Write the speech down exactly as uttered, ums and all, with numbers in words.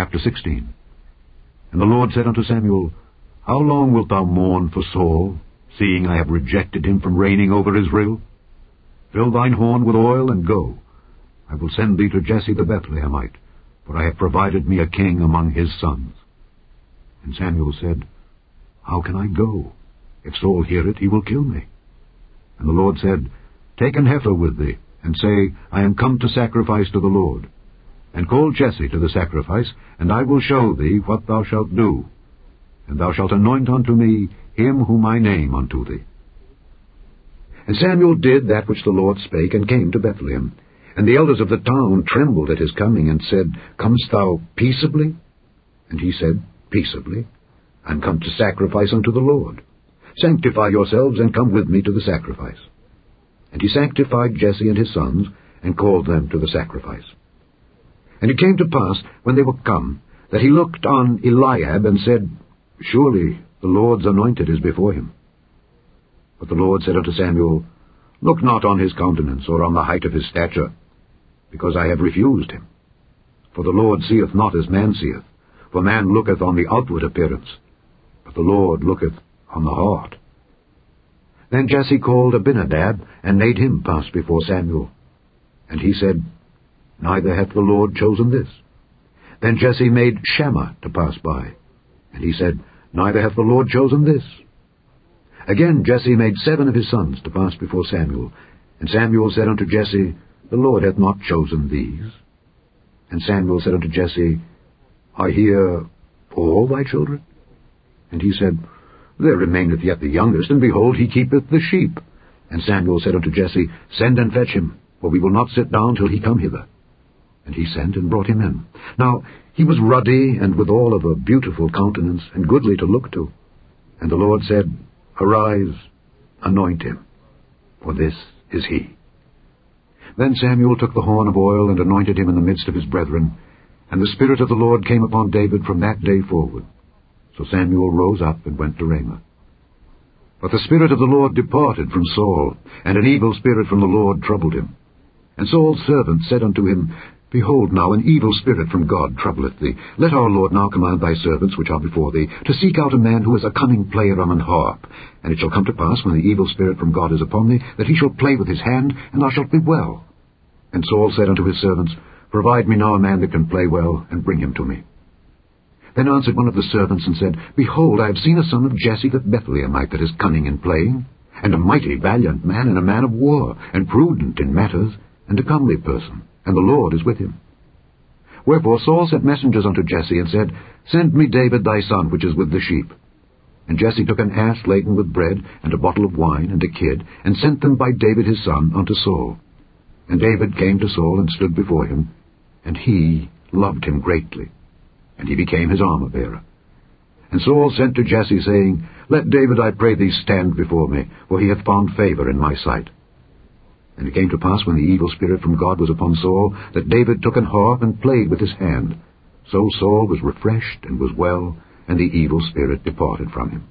Chapter sixteen. And the Lord said unto Samuel, How long wilt thou mourn for Saul, seeing I have rejected him from reigning over Israel? Fill thine horn with oil, and go. I will send thee to Jesse the Bethlehemite, for I have provided me a king among his sons. And Samuel said, How can I go? If Saul hear it, he will kill me. And the Lord said, Take an heifer with thee, and say, I am come to sacrifice to the Lord. And call Jesse to the sacrifice, and I will show thee what thou shalt do. And thou shalt anoint unto me him whom I name unto thee. And Samuel did that which the Lord spake, and came to Bethlehem. And the elders of the town trembled at his coming, and said, Comest thou peaceably? And he said, Peaceably. I am come to sacrifice unto the Lord. Sanctify yourselves, and come with me to the sacrifice. And he sanctified Jesse and his sons, and called them to the sacrifice. And it came to pass, when they were come, that he looked on Eliab, and said, Surely the Lord's anointed is before him. But the Lord said unto Samuel, Look not on his countenance, or on the height of his stature, because I have refused him. For the Lord seeth not as man seeth, for man looketh on the outward appearance, but the Lord looketh on the heart. Then Jesse called Abinadab, and made him pass before Samuel. And he said, Neither hath the Lord chosen this. Then Jesse made Shammah to pass by. And he said, Neither hath the Lord chosen this. Again Jesse made seven of his sons to pass before Samuel. And Samuel said unto Jesse, The Lord hath not chosen these. And Samuel said unto Jesse, Are here all thy children? And he said, There remaineth yet the youngest, and behold, he keepeth the sheep. And Samuel said unto Jesse, Send and fetch him, for we will not sit down till he come hither. And he sent and brought him in. Now he was ruddy, and withal of a beautiful countenance, and goodly to look to. And the Lord said, Arise, anoint him, for this is he. Then Samuel took the horn of oil, and anointed him in the midst of his brethren. And the Spirit of the Lord came upon David from that day forward. So Samuel rose up and went to Ramah. But the Spirit of the Lord departed from Saul, and an evil spirit from the Lord troubled him. And Saul's servant said unto him, Behold now, an evil spirit from God troubleth thee. Let our Lord now command thy servants which are before thee, to seek out a man who is a cunning player on an harp. And it shall come to pass, when the evil spirit from God is upon thee, that he shall play with his hand, and thou shalt be well. And Saul said unto his servants, Provide me now a man that can play well, and bring him to me. Then answered one of the servants, and said, Behold, I have seen a son of Jesse the Bethlehemite that is cunning in playing, and a mighty valiant man, and a man of war, and prudent in matters, and a comely person, and the Lord is with him. Wherefore Saul sent messengers unto Jesse, and said, Send me David thy son, which is with the sheep. And Jesse took an ass laden with bread, and a bottle of wine, and a kid, and sent them by David his son unto Saul. And David came to Saul, and stood before him, and he loved him greatly, and he became his armor-bearer. And Saul sent to Jesse, saying, Let David, I pray thee, stand before me, for he hath found favor in my sight. And it came to pass, when the evil spirit from God was upon Saul, that David took an harp and played with his hand. So Saul was refreshed and was well, and the evil spirit departed from him.